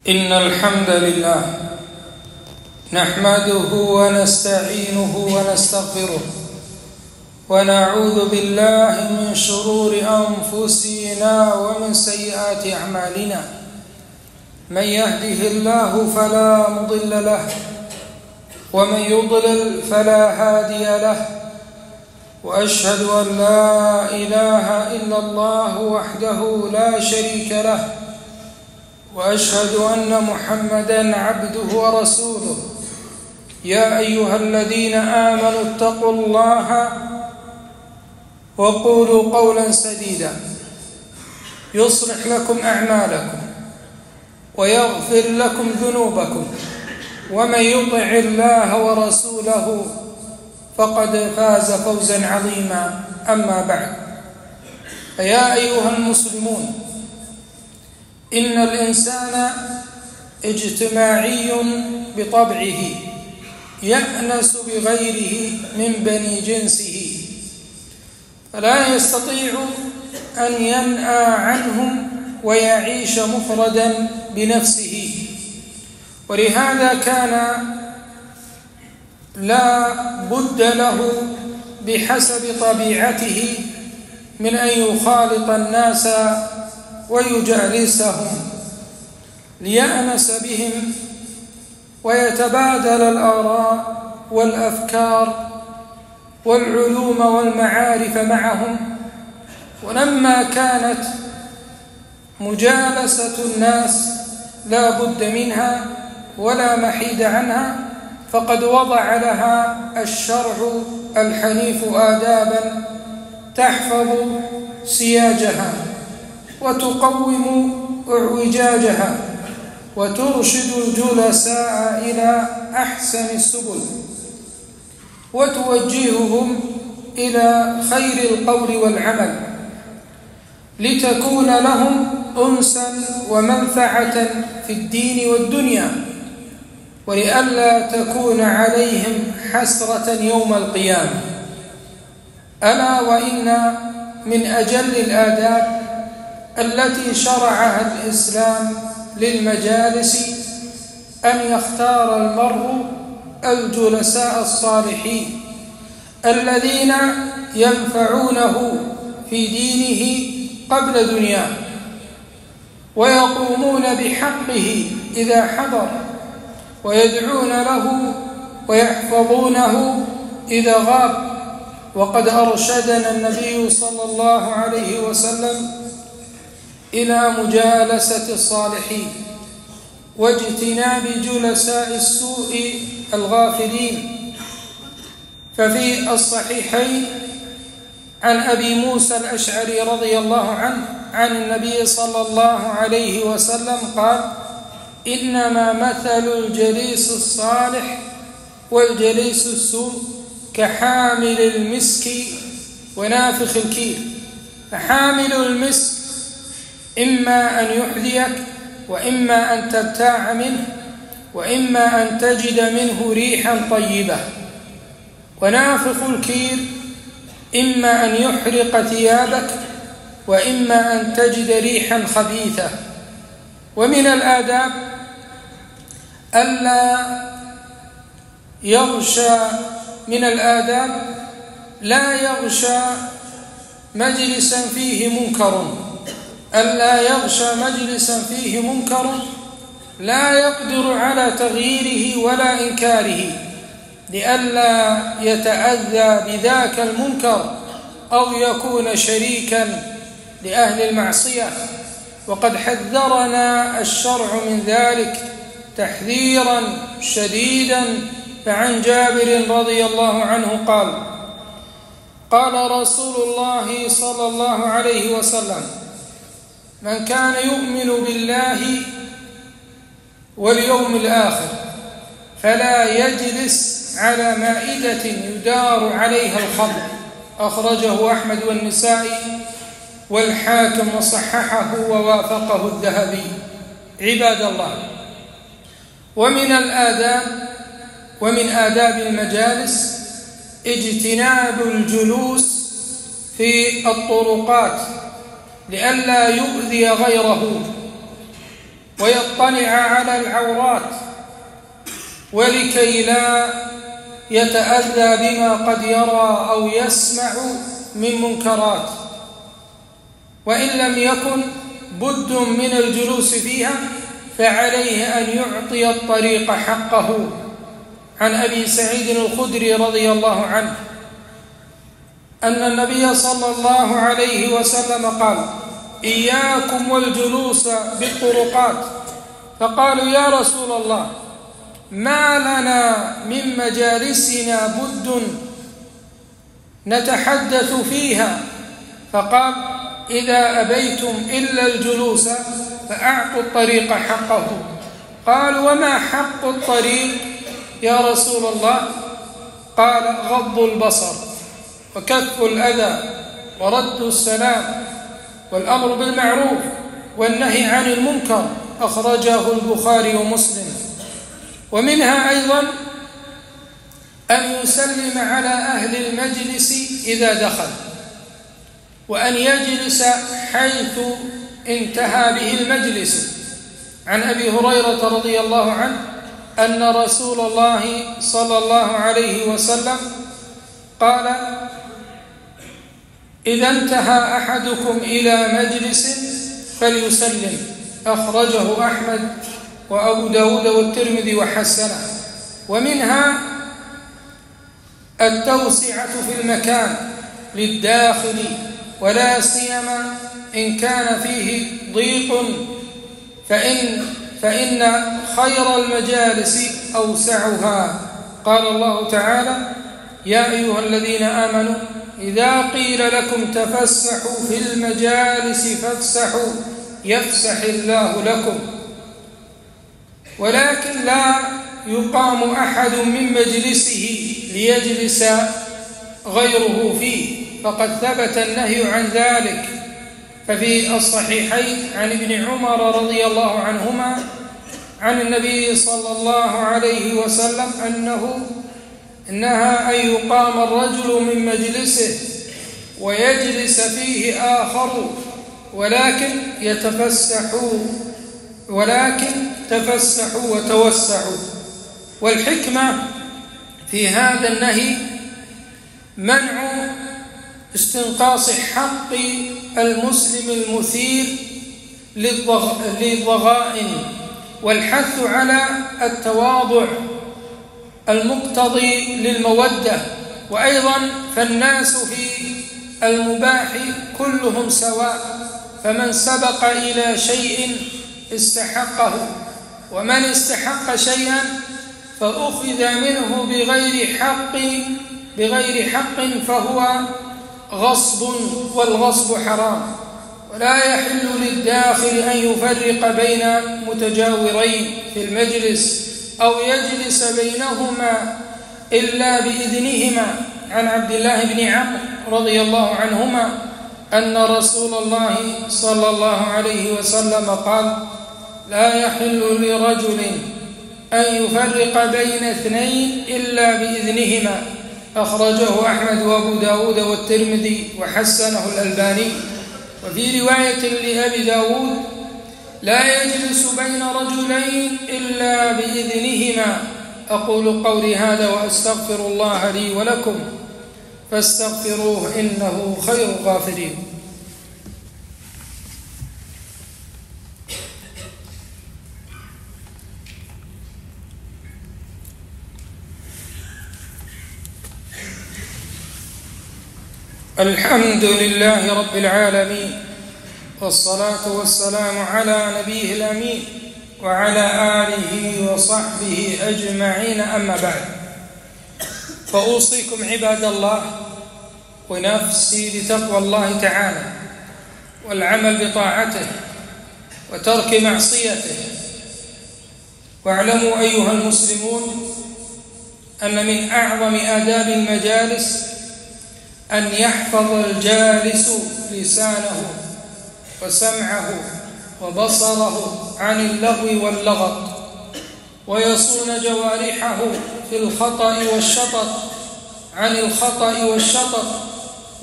إن الحمد لله نحمده ونستعينه ونستغفره ونعوذ بالله من شرور أنفسنا ومن سيئات أعمالنا. من يهده الله فلا مضل له ومن يضلل فلا هادي له، وأشهد أن لا إله إلا الله وحده لا شريك له، وأشهد أن محمدًا عبده ورسوله. يا أيها الذين آمنوا اتقوا الله وقولوا قولا سديدا يصلح لكم أعمالكم ويغفر لكم ذنوبكم، ومن يطع الله ورسوله فقد فاز فوزا عظيما. أما بعد، فيا أيها المسلمون، إن الإنسان اجتماعي بطبعه، يأنس بغيره من بني جنسه، فلا يستطيع أن ينأى عنهم ويعيش مفردا بنفسه. ولهذا كان لا بد له بحسب طبيعته من أن يخالط الناس ويجالسهم ليأنس بهم ويتبادل الآراء والأفكار والعلوم والمعارف معهم. ولما كانت مجالسة الناس لا بد منها ولا محيد عنها، فقد وضع لها الشرع الحنيف آدابا تحفظ سياجها وتقوم اعوجاجها وترشد الجلساء إلى أحسن السبل وتوجههم إلى خير القول والعمل، لتكون لهم أنسا ومنفعة في الدين والدنيا، ولئلا تكون عليهم حسرة يوم القيامة. ألا وإن من أجل الآداب التي شرعها الإسلام للمجالس أن يختار المرء الجلساء الصالحين الذين ينفعونه في دينه قبل دنياه، ويقومون بحقه إذا حضر، ويدعون له ويحفظونه إذا غاب. وقد أرشدنا النبي صلى الله عليه وسلم إلى مجالسة الصالحين واجتناب جلساء السوء الغافلين. ففي الصحيحين عن أبي موسى الأشعري رضي الله عنه عن النبي صلى الله عليه وسلم قال: إنما مثل الجليس الصالح والجليس السوء كحامل المسك ونافخ الكير. فحامل المسك إما أن يحذيك، وإما أن تبتاع منه، وإما أن تجد منه ريحا طيبة. ونافخ الكير إما أن يحرق ثيابك، وإما أن تجد ريحا خبيثة. ومن الآداب ألا يغشى من الآداب لا يغشى مجلسا فيه منكر، ألا يغشى مجلسا فيه منكر لا يقدر على تغييره ولا إنكاره، لئلا يتأذى بذاك المنكر أو يكون شريكا لأهل المعصية. وقد حذرنا الشرع من ذلك تحذيرا شديدا. فعن جابر رضي الله عنه قال: قال رسول الله صلى الله عليه وسلم: من كان يؤمن بالله واليوم الآخر فلا يجلس على مائدة يدار عليها الخمر. أخرجه أحمد والنسائي والحاكم وصححه ووافقه الذهبي. عباد الله، ومن الآداب ومن آداب المجالس اجتناب الجلوس في الطرقات لئلا يؤذي غيره، ويطلع على العورات، ولكي لا يتأذى بما قد يرى أو يسمع من منكرات. وإن لم يكن بد من الجلوس فيها فعليه أن يعطي الطريق حقه. عن أبي سعيد الخدري رضي الله عنه أن النبي صلى الله عليه وسلم قال: إياكم والجلوس بالطرقات. فقالوا: يا رسول الله، ما لنا من مجالسنا بد نتحدث فيها. فقال: إذا أبيتم إلا الجلوس فأعطوا الطريق حقه. قالوا: وما حق الطريق يا رسول الله؟ قال: غض البصر، وكف الأذى، ورد السلام، والأمر بالمعروف، والنهي عن المنكر. أخرجه البخاري ومسلم. ومنها أيضا أن يسلم على أهل المجلس إذا دخل، وأن يجلس حيث انتهى به المجلس. عن أبي هريرة رضي الله عنه أن رسول الله صلى الله عليه وسلم قال: إذا انتهى أحدكم إلى مجلس فليسلم. أخرجه أحمد وأبو داود والترمذي وحسنه. ومنها التوسعة في المكان للداخل، ولا سيما إن كان فيه ضيق، فإن خير المجالس أوسعها. قال الله تعالى: يا أيها الذين آمنوا إذا قيل لكم تفسحوا في المجالس فافسحوا يفسح الله لكم. ولكن لا يقام أحد من مجلسه ليجلس غيره فيه، فقد ثبت النهي عن ذلك. ففي الصحيحين عن ابن عمر رضي الله عنهما عن النبي صلى الله عليه وسلم أنه نهى أن يقام الرجل من مجلسه ويجلس فيه آخر، ولكن تفسحوا وتوسعوا. والحكمة في هذا النهي منع استنقاص حق المسلم المثير للضغائن، والحث على التواضع المقتضي للمودة. وأيضا فالناس في المباح كلهم سواء، فمن سبق إلى شيء استحقه، ومن استحق شيئا فأخذ منه بغير حق فهو غصب، والغصب حرام. ولا يحل للداخل أن يفرق بين متجاورين في المجلس أو يجلس بينهما إلا بإذنهما. عن عبد الله بن عمرو رضي الله عنهما أن رسول الله صلى الله عليه وسلم قال: لا يحل لرجل أن يفرق بين اثنين إلا بإذنهما. أخرجه أحمد وأبو داود والترمذي وحسنه الألباني. وفي رواية لأبي داود: لا يجلس بين رجلين إلا بإذنهما. أقول قولي هذا وأستغفر الله لي ولكم فاستغفروه إنه خير الغافرين. الحمد لله رب العالمين، والصلاة والسلام على نبيه الأمين وعلى آله وصحبه أجمعين. أما بعد، فأوصيكم عباد الله ونفسي بتقوى الله تعالى والعمل بطاعته وترك معصيته. واعلموا أيها المسلمون أن من أعظم آداب المجالس أن يحفظ الجالس لسانه وسمعه وبصره عن اللغو واللغط، ويصون جوارحه في الخطأ والشطط عن الخطأ والشطط،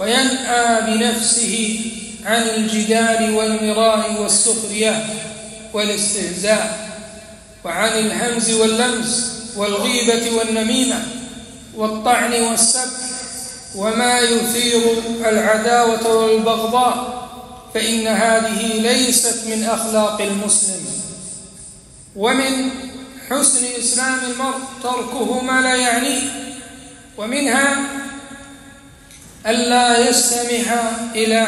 وينأى بنفسه عن الجدال والمراء والسخرية. والاستهزاء، وعن الهمز واللمز والغيبة والنميمة والطعن والسب وما يثير العداوة والبغضاء، فإن هذه ليست من أخلاق المسلم. ومن حسن إسلام المرء تركه ما لا يعنيه، ومنها ألا يستمع إلى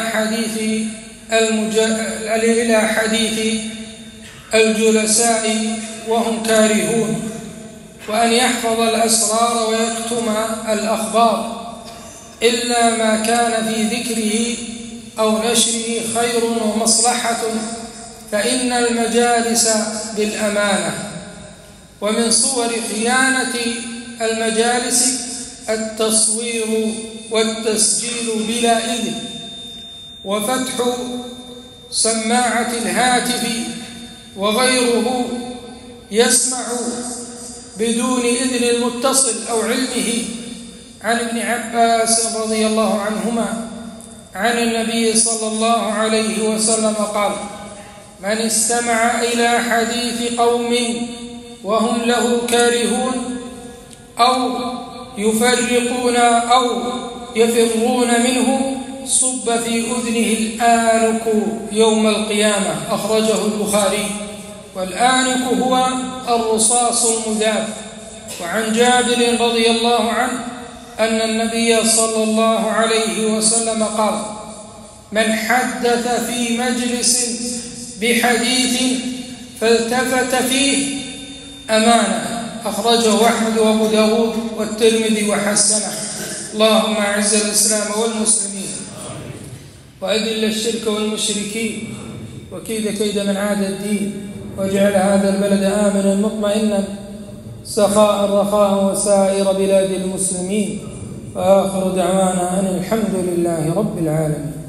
حديث الجلساء وهم كارهون، وأن يحفظ الأسرار ويكتم الأخبار إلا ما كان في ذكره أو نشره خير ومصلحة، فإن المجالس بالأمانة. ومن صور خيانة المجالس التصوير والتسجيل بلا إذن، وفتح سماعة الهاتف وغيره يسمع بدون إذن المتصل أو علمه. عن ابن عباس رضي الله عنهما عن النبي صلى الله عليه وسلم قال: من استمع إلى حديث قوم وهم له كارهون أو يفرقون أو يفرون منه صب في أذنه الآنك يوم القيامة، أخرجه البخاري. والآنك هو الرصاص المذاب. وعن جابر رضي الله عنه أن النبي صلى الله عليه وسلم قال: من حدث في مجلس بحديث فالتفت فيه أمانة، أخرجه أحمد وأبو داود والترمذي وحسنه. اللهم أعز الإسلام والمسلمين وأذل الشرك والمشركين وكيد من عاد الدين، واجعل هذا البلد آمنا مطمئنا سخاء رخاء وسائر بلاد المسلمين. وآخر دعوانا أن الحمد لله رب العالمين.